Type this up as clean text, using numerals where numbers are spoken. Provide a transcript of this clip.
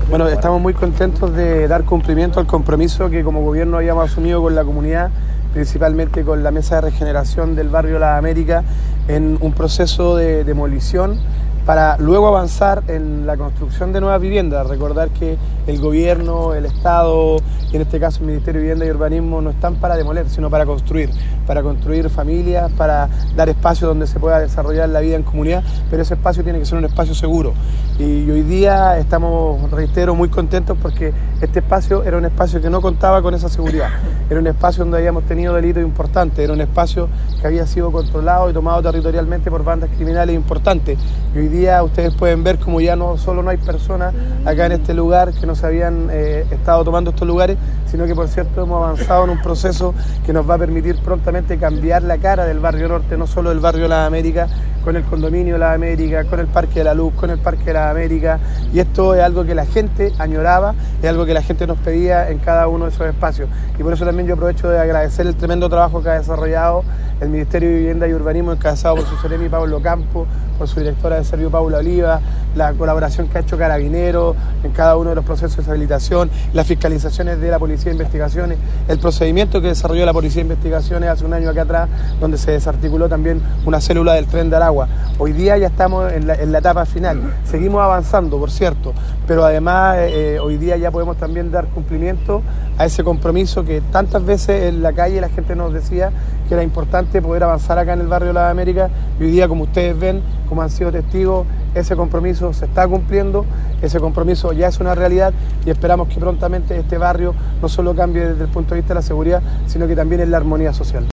Bueno, estamos muy contentos de dar cumplimiento al compromiso que como gobierno habíamos asumido con la comunidad, principalmente con la Mesa de Regeneración del barrio Las Américas, en un proceso de demolición para luego avanzar en la construcción de nuevas viviendas. Recordar que el gobierno, el Estado y en este caso el Ministerio de Vivienda y Urbanismo no están para demoler, sino para construir familias, para dar espacios donde se pueda desarrollar la vida en comunidad, pero ese espacio tiene que ser un espacio seguro. Y hoy día estamos, reitero, muy contentos porque este espacio era un espacio que no contaba con esa seguridad, era un espacio donde habíamos tenido delitos importantes, era un espacio que había sido controlado y tomado territorialmente por bandas criminales importantes. Y hoy día ustedes pueden ver como ya no solo no hay personas acá en este lugar que nos habían estado tomando estos lugares, sino que por cierto hemos avanzado en un proceso que nos va a permitir prontamente cambiar la cara del barrio norte, no solo del barrio Las Américas, con el condominio Las Américas, con el Parque de la Luz, con el Parque de Las Américas, y esto es algo que la gente añoraba, es algo que la gente nos pedía en cada uno de esos espacios. Y por eso también yo aprovecho de agradecer el tremendo trabajo que ha desarrollado el Ministerio de Vivienda y Urbanismo, encabezado por su seremi Pablo Campo, por su directora de Servio Paula Oliva, la colaboración que ha hecho Carabineros en cada uno de los procesos de habilitación, las fiscalizaciones de la Policía de Investigaciones, el procedimiento que desarrolló la Policía de Investigaciones hace un año acá atrás, donde se desarticuló también una célula del Tren de Aragua. Hoy día ya estamos en la etapa final, seguimos avanzando, por cierto, pero además hoy día ya podemos también dar cumplimiento a ese compromiso que tantas veces en la calle la gente nos decía que era importante poder avanzar acá en el barrio Las Américas, y hoy día, como ustedes ven, como han sido testigos, ese compromiso se está cumpliendo, ese compromiso ya es una realidad y esperamos que prontamente este barrio no solo cambie desde el punto de vista de la seguridad, sino que también en la armonía social.